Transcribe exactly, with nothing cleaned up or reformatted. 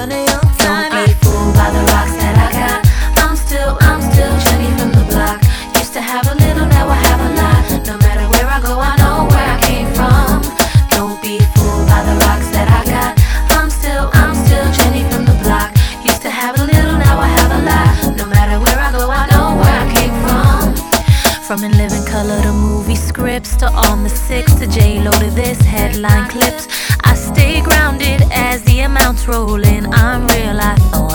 having a young time. Don't be fooled by the rocks that I got. I'm still, I'm still Jenny from the block. Used to have a little, now I have a lot. No matter where I go, I know where I came from. Don't be fooled by the rocks that I got. I'm still, I'm still Jenny from the block. Used to have a little, now I have a lot. No matter where I go, I know where I came from. From In Living Color to movie scripts, to On the Six, to J-Lo, to this headline clips, I stay grounded as the amounts roll in. I'm real, I thought